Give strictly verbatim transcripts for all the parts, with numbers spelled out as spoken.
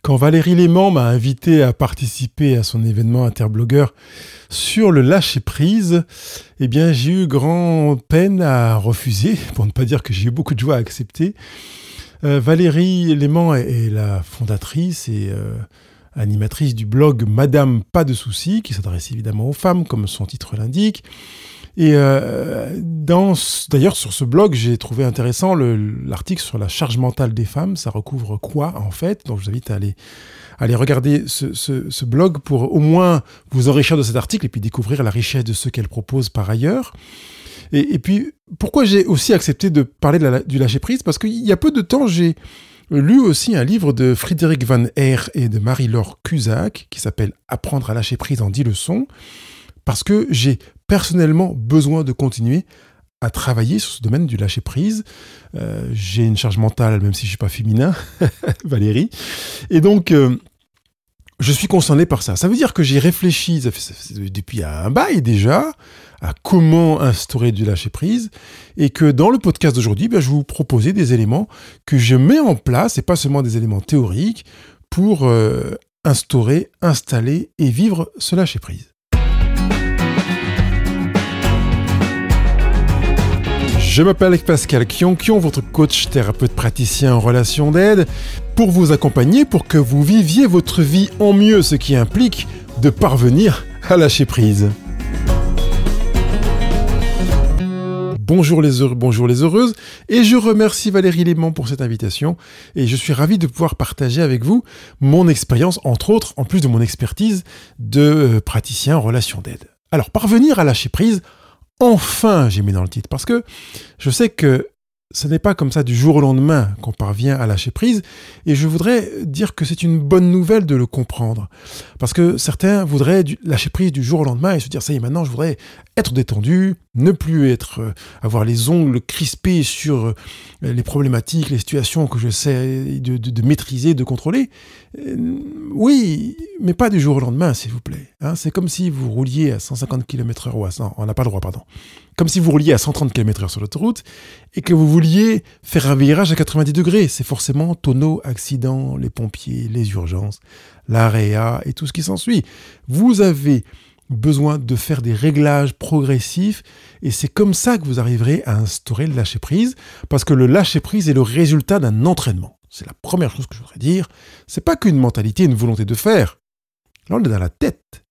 Quand Valérie Léman m'a invité à participer à son événement Interblogueur sur le lâcher-prise, eh bien, j'ai eu grand peine à refuser, pour ne pas dire que j'ai eu beaucoup de joie à accepter. Euh, Valérie Léman est, est la fondatrice et euh, animatrice du blog Madame Pas de Soucis, qui s'adresse évidemment aux femmes, comme son titre l'indique. Et euh, dans, d'ailleurs, sur ce blog, j'ai trouvé intéressant le, l'article sur la charge mentale des femmes. Ça recouvre quoi, en fait ? Donc, je vous invite à aller, à aller regarder ce, ce, ce blog pour au moins vous enrichir de cet article et puis découvrir la richesse de ce qu'elle propose par ailleurs. Et, et puis, pourquoi j'ai aussi accepté de parler de la, du lâcher-prise ? Parce qu'il y a peu de temps, j'ai lu aussi un livre de Frédéric Van Aire et de Marie-Laure Cusack qui s'appelle « Apprendre à lâcher prise en dix leçons ». Parce que j'ai personnellement besoin de continuer à travailler sur ce domaine du lâcher-prise. Euh, j'ai une charge mentale, même si je ne suis pas féminin, Valérie. Et donc, euh, je suis concerné par ça. Ça veut dire que j'ai réfléchi, ça fait, ça fait, depuis un bail déjà, à comment instaurer du lâcher-prise. Et que dans le podcast d'aujourd'hui, ben, je vais vous proposer des éléments que je mets en place, et pas seulement des éléments théoriques, pour euh, instaurer, installer et vivre ce lâcher-prise. Je m'appelle Pascal Kionkion, votre coach thérapeute praticien en relation d'aide, pour vous accompagner pour que vous viviez votre vie en mieux, ce qui implique de parvenir à lâcher prise. Bonjour les heureux, bonjour les heureuses, et je remercie Valérie Léman pour cette invitation, et je suis ravi de pouvoir partager avec vous mon expérience, entre autres, en plus de mon expertise de praticien en relation d'aide. Alors, parvenir à lâcher prise, enfin, j'ai mis dans le titre, parce que je sais que ce n'est pas comme ça du jour au lendemain qu'on parvient à lâcher prise, et je voudrais dire que c'est une bonne nouvelle de le comprendre, parce que certains voudraient du, lâcher prise du jour au lendemain et se dire, ça y est, maintenant je voudrais être détendu, ne plus être, euh, avoir les ongles crispés sur euh, les problématiques, les situations que j'essaie de, de, de maîtriser, de contrôler. Euh, oui, mais pas du jour au lendemain, s'il vous plaît. Hein, c'est comme si vous rouliez à cent cinquante kilomètres heure, ou à cent, on n'a pas le droit, pardon. Comme si vous rouliez à cent trente kilomètres heure sur l'autoroute et que vous vouliez faire un virage à quatre-vingt-dix degrés. C'est forcément tonneau, accident, les pompiers, les urgences, l'A R E A et tout ce qui s'ensuit. Vous avez besoin de faire des réglages progressifs et c'est comme ça que vous arriverez à instaurer le lâcher-prise, parce que le lâcher-prise est le résultat d'un entraînement. C'est la première chose que je voudrais dire. C'est pas qu'une mentalité, une volonté de faire. Là, on est dans la tête.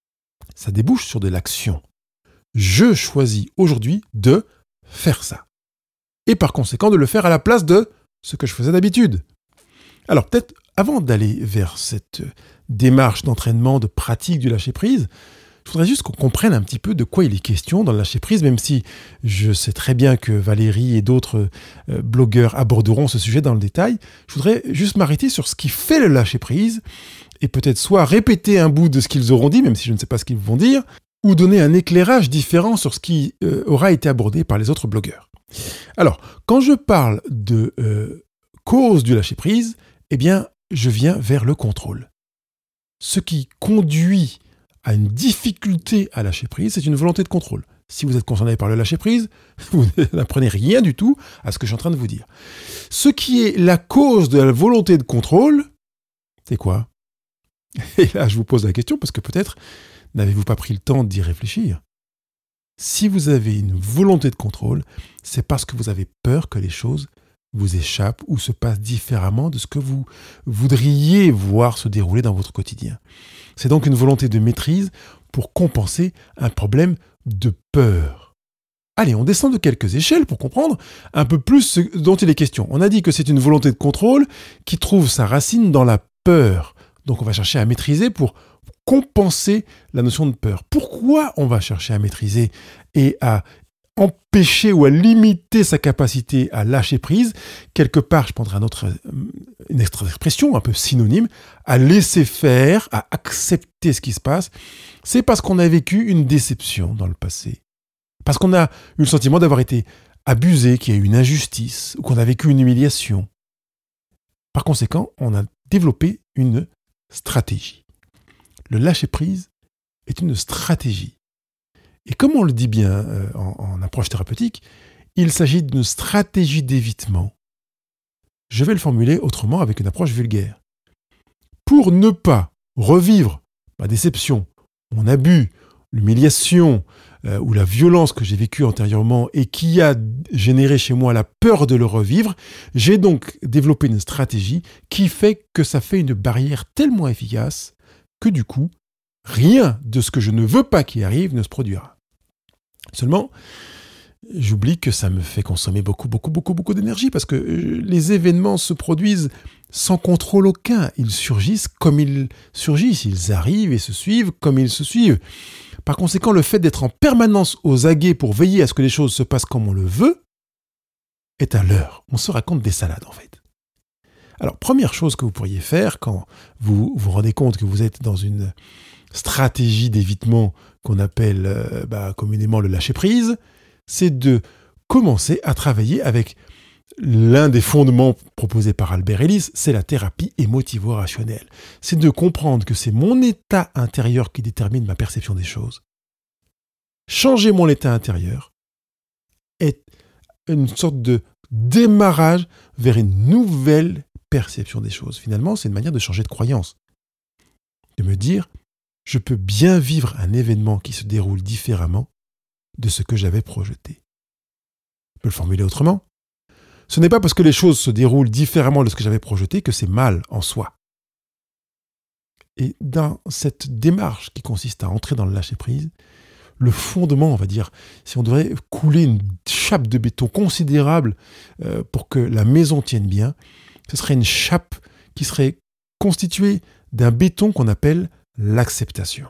Ça débouche sur de l'action. Je choisis aujourd'hui de faire ça. Et par conséquent, de le faire à la place de ce que je faisais d'habitude. Alors peut-être, avant d'aller vers cette démarche d'entraînement, de pratique du lâcher-prise, je voudrais juste qu'on comprenne un petit peu de quoi il est question dans le lâcher-prise, même si je sais très bien que Valérie et d'autres euh, blogueurs aborderont ce sujet dans le détail. Je voudrais juste m'arrêter sur ce qui fait le lâcher-prise et peut-être soit répéter un bout de ce qu'ils auront dit, même si je ne sais pas ce qu'ils vont dire, ou donner un éclairage différent sur ce qui euh, aura été abordé par les autres blogueurs. Alors, quand je parle de euh, cause du lâcher-prise, eh bien, je viens vers le contrôle. Ce qui conduit à une difficulté à lâcher prise, c'est une volonté de contrôle. Si vous êtes concerné par le lâcher prise, vous n'apprenez rien du tout à ce que je suis en train de vous dire. Ce qui est la cause de la volonté de contrôle, c'est quoi ? Et là, je vous pose la question parce que peut-être n'avez-vous pas pris le temps d'y réfléchir. Si vous avez une volonté de contrôle, c'est parce que vous avez peur que les choses vous échappent ou se passent différemment de ce que vous voudriez voir se dérouler dans votre quotidien. C'est donc une volonté de maîtrise pour compenser un problème de peur. Allez, on descend de quelques échelles pour comprendre un peu plus ce dont il est question. On a dit que c'est une volonté de contrôle qui trouve sa racine dans la peur. Donc on va chercher à maîtriser pour compenser la notion de peur. Pourquoi on va chercher à maîtriser et à empêcher ou à limiter sa capacité à lâcher prise? Quelque part, je prendrai un autre, une autre expression un peu synonyme, à laisser faire, à accepter ce qui se passe. C'est parce qu'on a vécu une déception dans le passé. Parce qu'on a eu le sentiment d'avoir été abusé, qu'il y a eu une injustice, ou qu'on a vécu une humiliation. Par conséquent, on a développé une stratégie. Le lâcher-prise est une stratégie. Et comme on le dit bien euh, en, en approche thérapeutique, il s'agit d'une stratégie d'évitement. Je vais le formuler autrement avec une approche vulgaire. pour ne pas revivre ma déception, mon abus, l'humiliation euh, ou la violence que j'ai vécue antérieurement et qui a généré chez moi la peur de le revivre, j'ai donc développé une stratégie qui fait que ça fait une barrière tellement efficace que du coup, rien de ce que je ne veux pas qui arrive ne se produira. Seulement, j'oublie que ça me fait consommer beaucoup, beaucoup, beaucoup, beaucoup d'énergie parce que les événements se produisent sans contrôle aucun. Ils surgissent comme ils surgissent. Ils arrivent et se suivent comme ils se suivent. Par conséquent, le fait d'être en permanence aux aguets pour veiller à ce que les choses se passent comme on le veut est à l'heure. On se raconte des salades, en fait. Alors, première chose que vous pourriez faire quand vous vous rendez compte que vous êtes dans une stratégie d'évitement qu'on appelle euh, bah, communément le lâcher-prise, c'est de commencer à travailler avec l'un des fondements proposés par Albert Ellis, c'est la thérapie émotivo-rationnelle. C'est de comprendre que c'est mon état intérieur qui détermine ma perception des choses. Changer mon état intérieur est une sorte de démarrage vers une nouvelle perception des choses. Finalement, c'est une manière de changer de croyance. De me dire, je peux bien vivre un événement qui se déroule différemment de ce que j'avais projeté. Je peux le formuler autrement. Ce n'est pas parce que les choses se déroulent différemment de ce que j'avais projeté que c'est mal en soi. Et dans cette démarche qui consiste à entrer dans le lâcher-prise, le fondement, on va dire, si on devrait couler une chape de béton considérable euh, pour que la maison tienne bien, ce serait une chape qui serait constituée d'un béton qu'on appelle l'acceptation.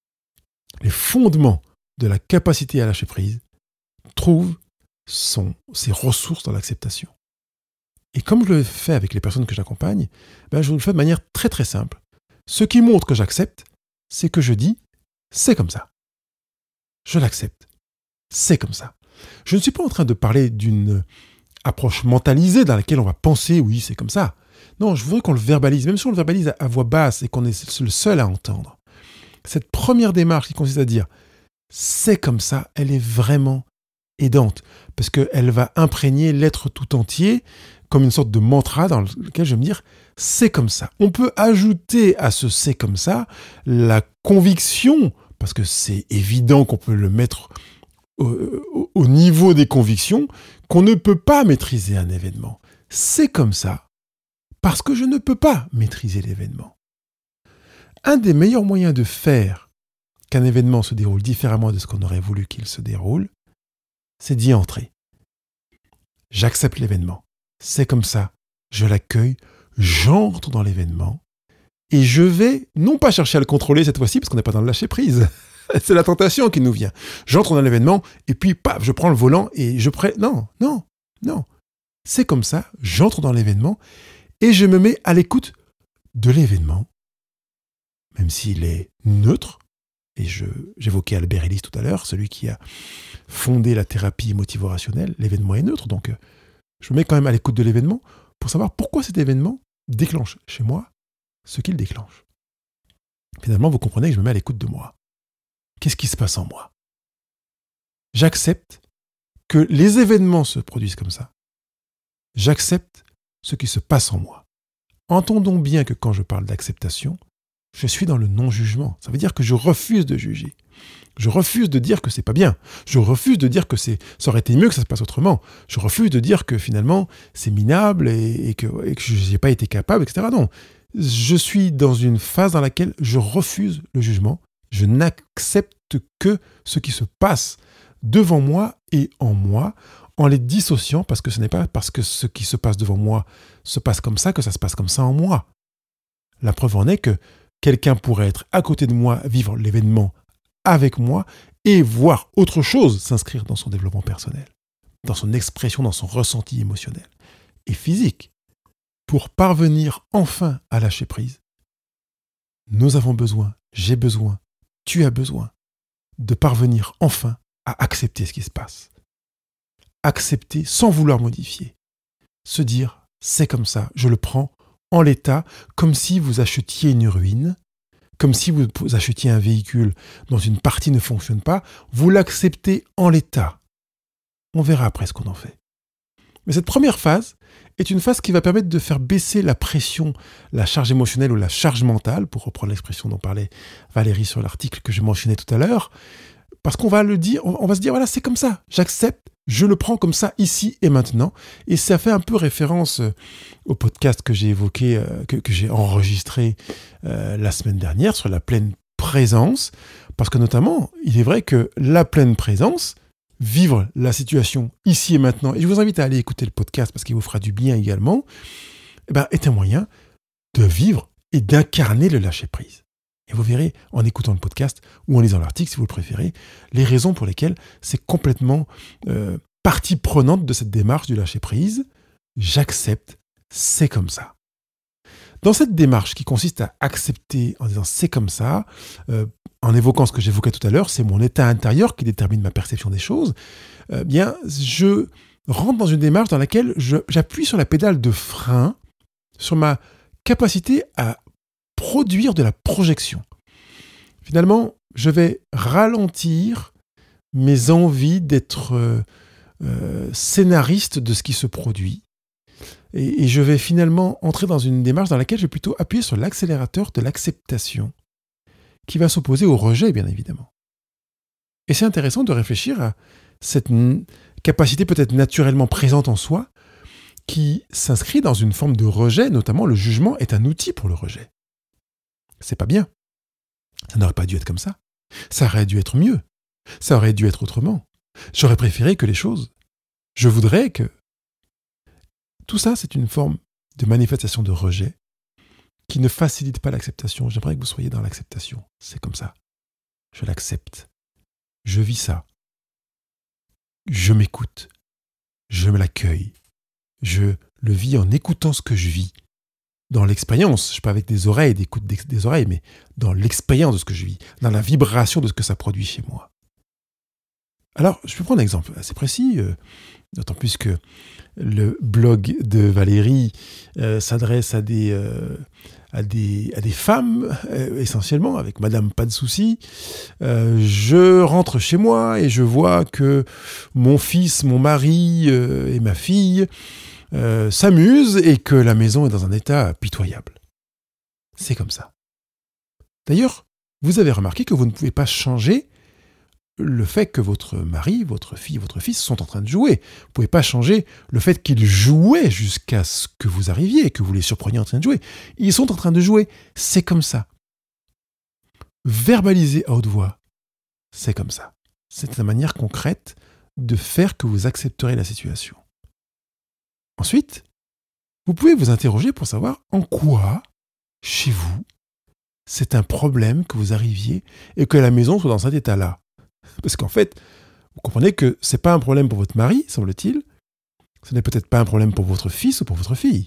Les fondements de la capacité à lâcher prise trouvent son, ses ressources dans l'acceptation. Et comme je le fais avec les personnes que j'accompagne, ben je le fais de manière très très simple. Ce qui montre que j'accepte, c'est que je dis « c'est comme ça ». Je l'accepte. C'est comme ça. Je ne suis pas en train de parler d'une approche mentalisée dans laquelle on va penser « oui, c'est comme ça ». Non, je voudrais qu'on le verbalise, même si on le verbalise à voix basse et qu'on est le seul à entendre. Cette première démarche qui consiste à dire « c'est comme ça », elle est vraiment aidante parce qu'elle va imprégner l'être tout entier comme une sorte de mantra dans lequel je vais me dire « c'est comme ça ». On peut ajouter à ce « c'est comme ça » la conviction, parce que c'est évident qu'on peut le mettre au, au, au niveau des convictions, qu'on ne peut pas maîtriser un événement. C'est comme ça parce que je ne peux pas maîtriser l'événement. Un des meilleurs moyens de faire qu'un événement se déroule différemment de ce qu'on aurait voulu qu'il se déroule, c'est d'y entrer. J'accepte l'événement. C'est comme ça. Je l'accueille. J'entre dans l'événement. Et je vais, non pas chercher à le contrôler cette fois-ci, parce qu'on n'est pas dans le lâcher-prise. C'est la tentation qui nous vient. J'entre dans l'événement, et puis, paf, je prends le volant, et je prends... Non, non, non. C'est comme ça. J'entre dans l'événement, et je me mets à l'écoute de l'événement, même s'il est neutre. Et je, j'évoquais Albert Ellis tout à l'heure, celui qui a fondé la thérapie émotivo-rationnelle. L'événement est neutre, donc je me mets quand même à l'écoute de l'événement pour savoir pourquoi cet événement déclenche chez moi ce qu'il déclenche. Finalement, vous comprenez que je me mets à l'écoute de moi. Qu'est-ce qui se passe en moi ? J'accepte que les événements se produisent comme ça. J'accepte ce qui se passe en moi. Entendons bien que quand je parle d'acceptation, je suis dans le non-jugement. Ça veut dire que je refuse de juger. Je refuse de dire que c'est pas bien. Je refuse de dire que c'est, ça aurait été mieux que ça se passe autrement. Je refuse de dire que finalement c'est minable et, et que, et que je n'ai pas été capable, et cetera. Non. Je suis dans une phase dans laquelle je refuse le jugement. Je n'accepte que ce qui se passe devant moi et en moi, en les dissociant, parce que ce n'est pas parce que ce qui se passe devant moi se passe comme ça que ça se passe comme ça en moi. La preuve en est que quelqu'un pourrait être à côté de moi, vivre l'événement avec moi et voir autre chose s'inscrire dans son développement personnel, dans son expression, dans son ressenti émotionnel et physique. Pour parvenir enfin à lâcher prise, nous avons besoin, j'ai besoin, tu as besoin de parvenir enfin à accepter ce qui se passe. Accepter sans vouloir modifier. Se dire, c'est comme ça, je le prends en l'état, comme si vous achetiez une ruine, comme si vous achetiez un véhicule dont une partie ne fonctionne pas, vous l'acceptez en l'état. On verra après ce qu'on en fait. Mais cette première phase est une phase qui va permettre de faire baisser la pression, la charge émotionnelle ou la charge mentale, pour reprendre l'expression dont parlait Valérie sur l'article que je mentionnais tout à l'heure, parce qu'on va le dire, on va se dire, voilà, c'est comme ça, j'accepte, je le prends comme ça, ici et maintenant, et ça fait un peu référence au podcast que j'ai évoqué, euh, que, que j'ai enregistré euh, la semaine dernière sur la pleine présence, parce que notamment, il est vrai que la pleine présence, vivre la situation ici et maintenant, et je vous invite à aller écouter le podcast parce qu'il vous fera du bien également, eh ben, est un moyen de vivre et d'incarner le lâcher-prise. Et vous verrez, en écoutant le podcast ou en lisant l'article, si vous le préférez, les raisons pour lesquelles c'est complètement euh, partie prenante de cette démarche du lâcher-prise. J'accepte, c'est comme ça. Dans cette démarche qui consiste à accepter en disant c'est comme ça, euh, en évoquant ce que j'évoquais tout à l'heure, c'est mon état intérieur qui détermine ma perception des choses, euh, bien, je rentre dans une démarche dans laquelle je, j'appuie sur la pédale de frein, sur ma capacité à produire de la projection. Finalement, je vais ralentir mes envies d'être euh, euh, scénariste de ce qui se produit. Et, et je vais finalement entrer dans une démarche dans laquelle je vais plutôt appuyer sur l'accélérateur de l'acceptation, qui va s'opposer au rejet, bien évidemment. Et c'est intéressant de réfléchir à cette n- capacité peut-être naturellement présente en soi, qui s'inscrit dans une forme de rejet, notamment le jugement est un outil pour le rejet. C'est pas bien. Ça n'aurait pas dû être comme ça. Ça aurait dû être mieux. Ça aurait dû être autrement. J'aurais préféré que les choses. Je voudrais que... Tout ça, c'est une forme de manifestation de rejet qui ne facilite pas l'acceptation. J'aimerais que vous soyez dans l'acceptation. C'est comme ça. Je l'accepte. Je vis ça. Je m'écoute. Je me l'accueille. Je le vis en écoutant ce que je vis. Dans l'expérience, je ne suis pas avec des oreilles, des écoutes des oreilles, mais dans l'expérience de ce que je vis, dans la vibration de ce que ça produit chez moi. Alors, je peux prendre un exemple assez précis, euh, d'autant plus que le blog de Valérie euh, s'adresse à des, euh, à des, à des femmes, euh, essentiellement, avec Madame Pas de Soucis. Euh, je rentre chez moi et je vois que mon fils, mon mari euh, et ma fille euh, s'amusent et que la maison est dans un état pitoyable. C'est comme ça. D'ailleurs, vous avez remarqué que vous ne pouvez pas changer le fait que votre mari, votre fille, votre fils sont en train de jouer. Vous ne pouvez pas changer le fait qu'ils jouaient jusqu'à ce que vous arriviez, que vous les surpreniez en train de jouer. Ils sont en train de jouer. C'est comme ça. Verbaliser à haute voix, c'est comme ça. C'est la manière concrète de faire que vous accepterez la situation. Ensuite, vous pouvez vous interroger pour savoir en quoi, chez vous, c'est un problème que vous arriviez et que la maison soit dans cet état-là. Parce qu'en fait, vous comprenez que ce n'est pas un problème pour votre mari, semble-t-il. Ce n'est peut-être pas un problème pour votre fils ou pour votre fille.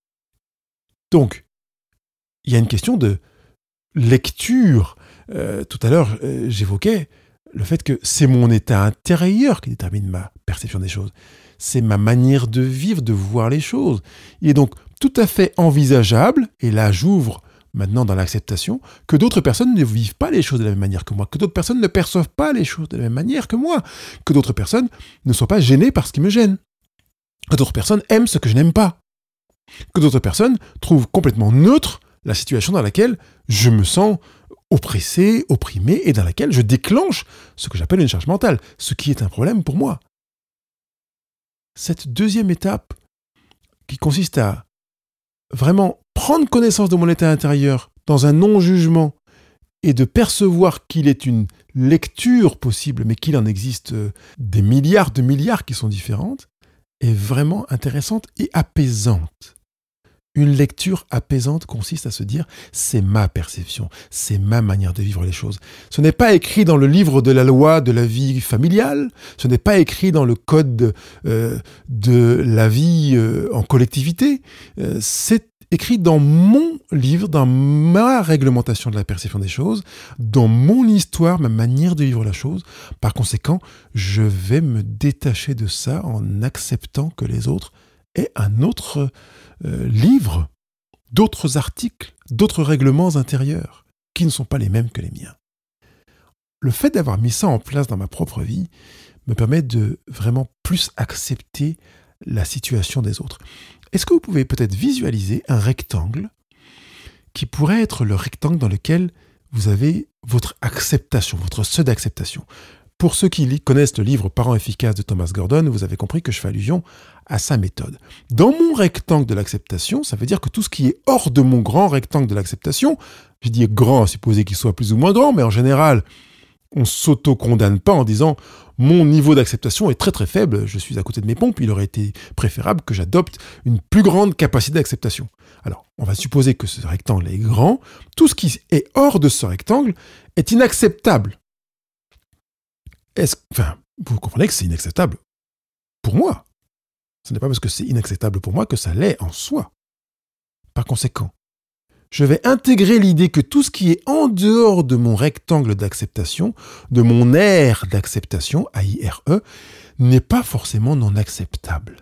Donc, il y a une question de lecture. Euh, tout à l'heure, euh, j'évoquais le fait que c'est mon état intérieur qui détermine ma perception des choses. C'est ma manière de vivre, de voir les choses. Il est donc tout à fait envisageable, et là j'ouvre maintenant dans l'acceptation, que d'autres personnes ne vivent pas les choses de la même manière que moi, que d'autres personnes ne perçoivent pas les choses de la même manière que moi, que d'autres personnes ne soient pas gênées par ce qui me gêne, que d'autres personnes aiment ce que je n'aime pas, que d'autres personnes trouvent complètement neutre la situation dans laquelle je me sens oppressé, opprimé, et dans laquelle je déclenche ce que j'appelle une charge mentale, ce qui est un problème pour moi. Cette deuxième étape, qui consiste à vraiment prendre connaissance de mon état intérieur dans un non-jugement et de percevoir qu'il est une lecture possible, mais qu'il en existe des milliards de milliards qui sont différentes, est vraiment intéressante et apaisante. Une lecture apaisante consiste à se dire « c'est ma perception, c'est ma manière de vivre les choses ». Ce n'est pas écrit dans le livre de la loi de la vie familiale, ce n'est pas écrit dans le code de, euh, de la vie euh, en collectivité, euh, c'est écrit dans mon livre, dans ma réglementation de la perception des choses, dans mon histoire, ma manière de vivre la chose. Par conséquent, je vais me détacher de ça en acceptant que les autres aient un autre euh, livre, d'autres articles, d'autres règlements intérieurs qui ne sont pas les mêmes que les miens. Le fait d'avoir mis ça en place dans ma propre vie me permet de vraiment plus accepter la situation des autres. Est-ce que vous pouvez peut-être visualiser un rectangle qui pourrait être le rectangle dans lequel vous avez votre acceptation, votre seuil d'acceptation? Pour ceux qui connaissent le livre Parents efficaces de Thomas Gordon, vous avez compris que je fais allusion à sa méthode. Dans mon rectangle de l'acceptation, ça veut dire que tout ce qui est hors de mon grand rectangle de l'acceptation, je dis grand, à supposer qu'il soit plus ou moins grand, mais en général, on ne s'auto-condamne pas en disant « mon niveau d'acceptation est très très faible, je suis à côté de mes pompes, il aurait été préférable que j'adopte une plus grande capacité d'acceptation ». Alors, on va supposer que ce rectangle est grand, tout ce qui est hors de ce rectangle est inacceptable. Est-ce, enfin, vous comprenez que c'est inacceptable pour moi. Ce n'est pas parce que c'est inacceptable pour moi que ça l'est en soi. Par conséquent, je vais intégrer l'idée que tout ce qui est en dehors de mon rectangle d'acceptation, de mon aire d'acceptation, A I R E, n'est pas forcément non acceptable.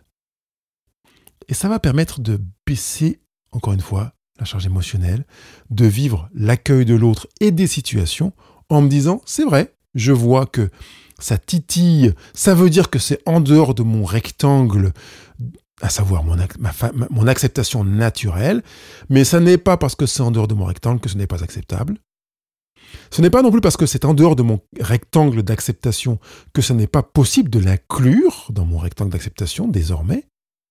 Et ça va permettre de baisser, encore une fois, la charge émotionnelle, de vivre l'accueil de l'autre et des situations en me disant, c'est vrai, je vois que ça titille, ça veut dire que c'est en dehors de mon rectangle, à savoir mon, ac- ma fa- ma- mon acceptation naturelle, mais ça n'est pas parce que c'est en dehors de mon rectangle que ce n'est pas acceptable. Ce n'est pas non plus parce que c'est en dehors de mon rectangle d'acceptation que ce n'est pas possible de l'inclure dans mon rectangle d'acceptation désormais.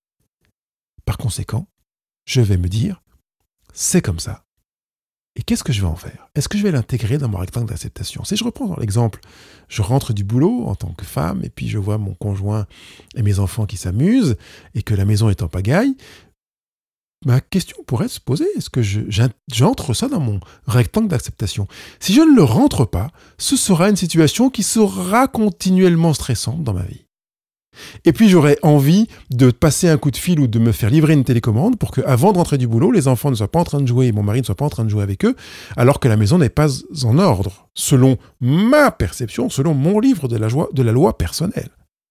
Par conséquent, je vais me dire, c'est comme ça. Et qu'est-ce que je vais en faire? Est-ce que je vais l'intégrer dans mon rectangle d'acceptation? Si je reprends dans l'exemple, je rentre du boulot en tant que femme et puis je vois mon conjoint et mes enfants qui s'amusent et que la maison est en pagaille, ma question pourrait se poser, est-ce que je, j'entre ça dans mon rectangle d'acceptation? Si je ne le rentre pas, ce sera une situation qui sera continuellement stressante dans ma vie. Et puis j'aurais envie de passer un coup de fil ou de me faire livrer une télécommande pour qu'avant de rentrer du boulot, les enfants ne soient pas en train de jouer et mon mari ne soit pas en train de jouer avec eux, alors que la maison n'est pas en ordre, selon ma perception, selon mon livre de la, joie, de la loi personnelle.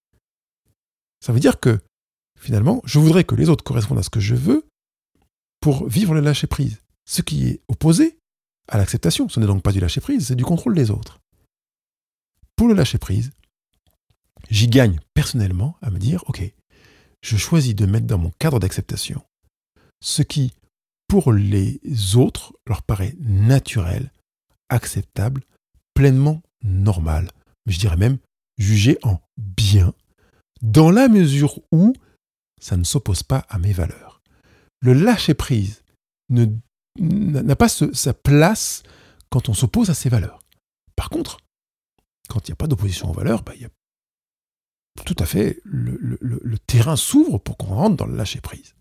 Ça veut dire que, finalement, je voudrais que les autres correspondent à ce que je veux pour vivre le lâcher-prise. Ce qui est opposé à l'acceptation. Ce n'est donc pas du lâcher-prise, c'est du contrôle des autres. Pour le lâcher-prise, j'y gagne personnellement à me dire, ok, je choisis de mettre dans mon cadre d'acceptation ce qui, pour les autres, leur paraît naturel, acceptable, pleinement normal, mais je dirais même jugé en bien, dans la mesure où ça ne s'oppose pas à mes valeurs. Le lâcher-prise ne, n'a pas ce, sa place quand on s'oppose à ses valeurs. Par contre, quand il n'y a pas d'opposition aux valeurs, bah, il y a tout à fait, le, le, le terrain s'ouvre pour qu'on rentre dans le lâcher-prise.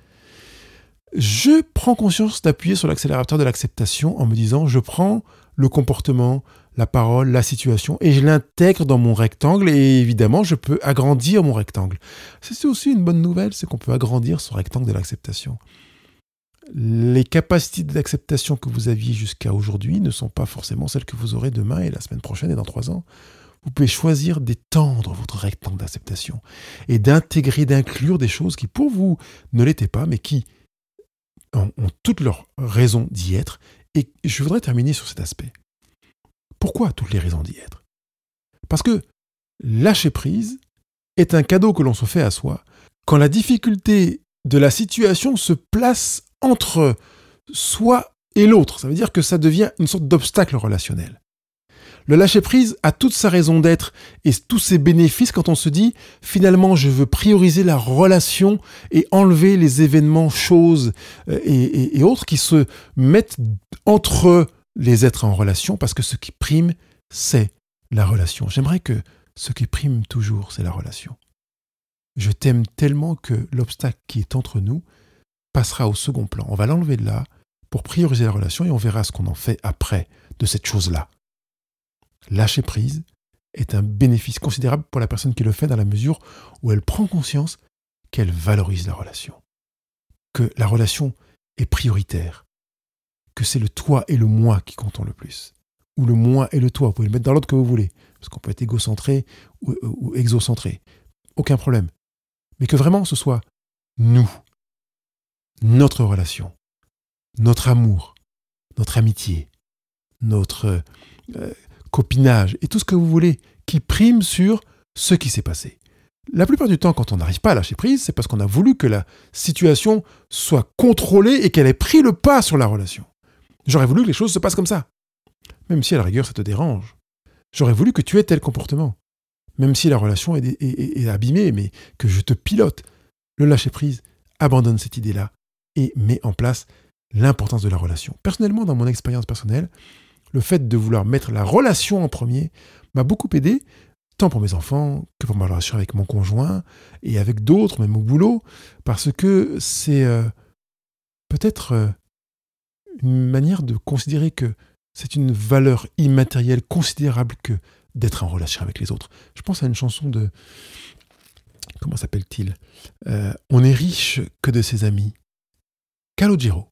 Je prends conscience d'appuyer sur l'accélérateur de l'acceptation en me disant, je prends le comportement, la parole, la situation, et je l'intègre dans mon rectangle, et évidemment, je peux agrandir mon rectangle. C'est aussi une bonne nouvelle, c'est qu'on peut agrandir ce rectangle de l'acceptation. Les capacités d'acceptation que vous aviez jusqu'à aujourd'hui ne sont pas forcément celles que vous aurez demain et la semaine prochaine et dans trois ans. Vous pouvez choisir d'étendre votre rectangle d'acceptation et d'intégrer, d'inclure des choses qui pour vous ne l'étaient pas, mais qui ont, ont toutes leurs raisons d'y être. Et je voudrais terminer sur cet aspect. Pourquoi toutes les raisons d'y être? Parce que lâcher prise est un cadeau que l'on se fait à soi quand la difficulté de la situation se place entre soi et l'autre. Ça veut dire que ça devient une sorte d'obstacle relationnel. Le lâcher-prise a toute sa raison d'être et tous ses bénéfices quand on se dit « finalement, je veux prioriser la relation et enlever les événements, choses et, et, et autres qui se mettent entre les êtres en relation parce que ce qui prime, c'est la relation. » J'aimerais que ce qui prime toujours, c'est la relation. Je t'aime tellement que l'obstacle qui est entre nous passera au second plan. On va l'enlever de là pour prioriser la relation et on verra ce qu'on en fait après de cette chose-là. Lâcher prise est un bénéfice considérable pour la personne qui le fait dans la mesure où elle prend conscience qu'elle valorise la relation, que la relation est prioritaire, que c'est le toi et le moi qui comptent le plus, ou le moi et le toi, vous pouvez le mettre dans l'ordre que vous voulez, parce qu'on peut être égocentré ou, ou exocentré, aucun problème, mais que vraiment ce soit nous, notre relation, notre amour, notre amitié, notre euh, copinage et tout ce que vous voulez qui prime sur ce qui s'est passé. La plupart du temps, quand on n'arrive pas à lâcher prise, c'est parce qu'on a voulu que la situation soit contrôlée et qu'elle ait pris le pas sur la relation. J'aurais voulu que les choses se passent comme ça, même si à la rigueur ça te dérange. J'aurais voulu que tu aies tel comportement, même si la relation est, est, est, est abîmée, mais que je te pilote. Le lâcher prise abandonne cette idée-là et met en place l'importance de la relation. Personnellement, dans mon expérience personnelle, le fait de vouloir mettre la relation en premier m'a beaucoup aidé, tant pour mes enfants que pour ma relation avec mon conjoint et avec d'autres, même au boulot, parce que c'est euh, peut-être euh, une manière de considérer que c'est une valeur immatérielle considérable que d'être en relation avec les autres. Je pense à une chanson de... Comment s'appelle-t-il euh, On est riche que de ses amis. Calogero.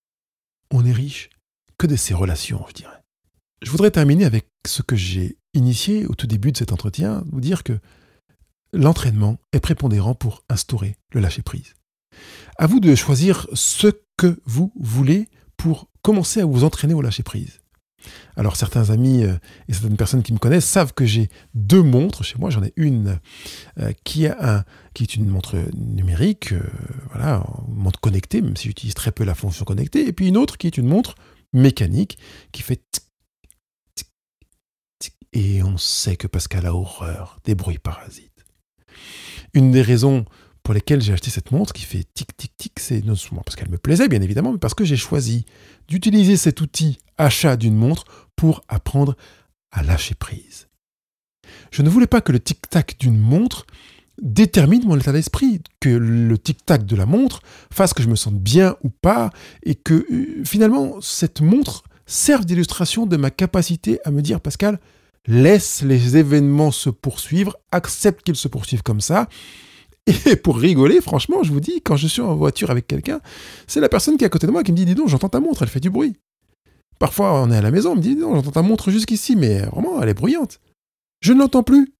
On est riche que de ses relations, je dirais. Je voudrais terminer avec ce que j'ai initié au tout début de cet entretien, vous dire que l'entraînement est prépondérant pour instaurer le lâcher-prise. À vous de choisir ce que vous voulez pour commencer à vous entraîner au lâcher-prise. Alors certains amis euh, et certaines personnes qui me connaissent savent que j'ai deux montres chez moi. J'en ai une euh, qui, a un, qui est une montre numérique, euh, voilà, une montre connectée, même si j'utilise très peu la fonction connectée, et puis une autre qui est une montre mécanique qui fait tic, tic, tic, et on sait que Pascal a horreur des bruits parasites. Une des raisons pour lesquelles j'ai acheté cette montre qui fait tic tic tic, c'est non seulement parce qu'elle me plaisait bien évidemment, mais parce que j'ai choisi d'utiliser cet outil achat d'une montre pour apprendre à lâcher prise. Je ne voulais pas que le tic-tac d'une montre détermine mon état d'esprit, que le tic-tac de la montre fasse que je me sente bien ou pas, et que euh, finalement cette montre serve d'illustration de ma capacité à me dire, Pascal, laisse les événements se poursuivre, accepte qu'ils se poursuivent comme ça. Et pour rigoler, franchement, je vous dis, quand je suis en voiture avec quelqu'un, c'est la personne qui est à côté de moi qui me dit « Dis donc, j'entends ta montre, elle fait du bruit. » Parfois, on est à la maison, on me dit « Dis donc, j'entends ta montre jusqu'ici, mais vraiment, elle est bruyante. » Je ne l'entends plus.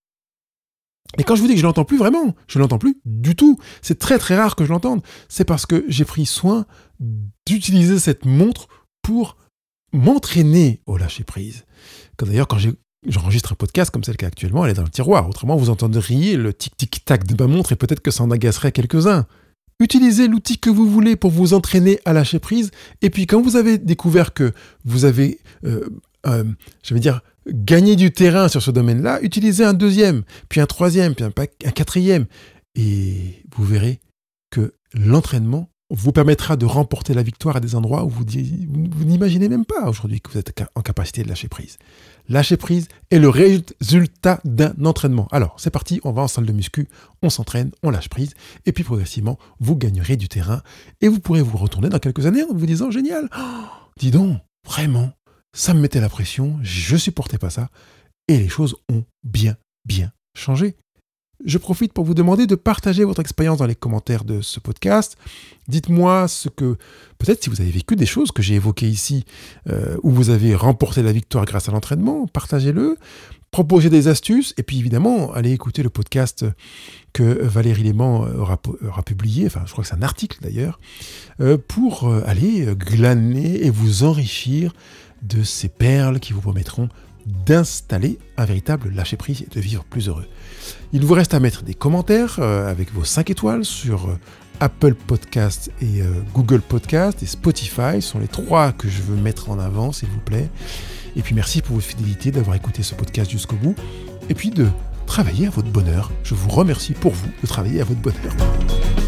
Et quand je vous dis que je ne l'entends plus, vraiment, je ne l'entends plus du tout. C'est très très rare que je l'entende. C'est parce que j'ai pris soin d'utiliser cette montre pour m'entraîner au lâcher-prise. D'ailleurs, quand j'ai J'enregistre un podcast comme celle qui est actuellement, elle est dans le tiroir. Autrement, vous entendriez le tic-tic-tac de ma montre et peut-être que ça en agacerait quelques-uns. Utilisez l'outil que vous voulez pour vous entraîner à lâcher prise. Et puis, quand vous avez découvert que vous avez, euh, euh, je vais dire, gagné du terrain sur ce domaine-là, utilisez un deuxième, puis un troisième, puis un, un quatrième. Et vous verrez que l'entraînement vous permettra de remporter la victoire à des endroits où vous, vous n'imaginez même pas aujourd'hui que vous êtes en capacité de lâcher prise. Lâcher prise est le résultat d'un entraînement. Alors, c'est parti, on va en salle de muscu, on s'entraîne, on lâche prise, et puis progressivement, vous gagnerez du terrain, et vous pourrez vous retourner dans quelques années en vous disant « Génial, oh, dis donc, vraiment, ça me mettait la pression, je supportais pas ça, et les choses ont bien, bien changé. » Je profite pour vous demander de partager votre expérience dans les commentaires de ce podcast. Dites-moi ce que, peut-être si vous avez vécu des choses que j'ai évoquées ici, euh, où vous avez remporté la victoire grâce à l'entraînement, partagez-le, proposez des astuces, et puis évidemment, allez écouter le podcast que Valérie Léman aura, aura publié, enfin je crois que c'est un article d'ailleurs, euh, pour aller glaner et vous enrichir de ces perles qui vous permettront d'installer un véritable lâcher-prise et de vivre plus heureux. Il vous reste à mettre des commentaires euh, avec vos cinq étoiles sur euh, Apple Podcast et euh, Google Podcast et Spotify. Ce sont les trois que je veux mettre en avant, s'il vous plaît. Et puis merci pour votre fidélité, d'avoir écouté ce podcast jusqu'au bout. Et puis de travailler à votre bonheur. Je vous remercie pour vous de travailler à votre bonheur.